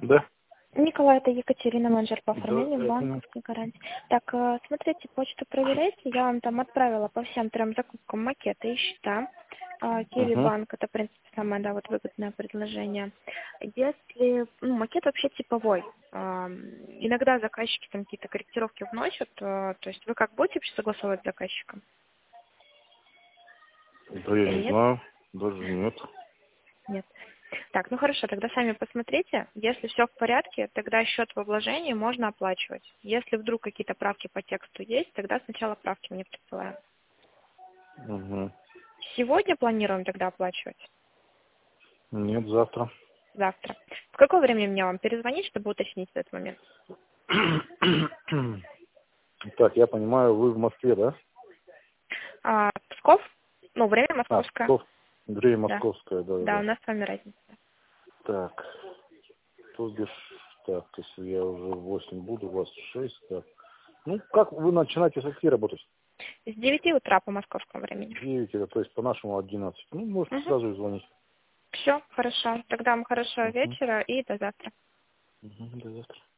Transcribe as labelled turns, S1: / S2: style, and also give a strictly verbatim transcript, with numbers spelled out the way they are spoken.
S1: Да.
S2: Николай, это Екатерина, менеджер по
S1: Да,
S2: оформлению
S1: я понял.
S2: банковской гарантии. Так, э, смотрите, почту проверяйте. Я вам там отправила по всем трем закупкам макеты и счета. А, Киви
S1: Угу.
S2: банк, это, в принципе, самое, да, вот выгодное предложение. Если, ну, макет вообще типовой. А, Иногда заказчики там какие-то корректировки вносят. а, То есть вы как будете вообще согласовывать с заказчиком?
S1: Да я
S2: Или
S1: не
S2: нет?
S1: знаю. Даже нет.
S2: Нет. Так, ну хорошо, тогда сами посмотрите. Если все в порядке, тогда счет в вложении можно оплачивать. Если вдруг какие-то правки по тексту есть, тогда сначала правки мне присылаем.
S1: Угу.
S2: Сегодня планируем тогда оплачивать?
S1: Нет, завтра.
S2: Завтра. В какое время мне вам перезвонить, чтобы уточнить этот момент?
S1: Так, я понимаю, вы в Москве, да?
S2: А, Псков? Ну, время
S1: А,
S2: московское.
S1: Псков. Время
S2: Да.
S1: московское, да, да,
S2: Да, у
S1: да.
S2: нас с вами разница.
S1: Так, то бишь, так, если я уже в восемь буду, у вас в шесть, так. Ну, как вы начинаете со скольки работать?
S2: С девяти утра по московскому времени.
S1: девять, это, то есть по нашему одиннадцать. Ну, можете
S2: Угу.
S1: сразу и звонить.
S2: Все, хорошо. Тогда вам хорошего
S1: Угу.
S2: вечера и до завтра.
S1: Угу, до завтра.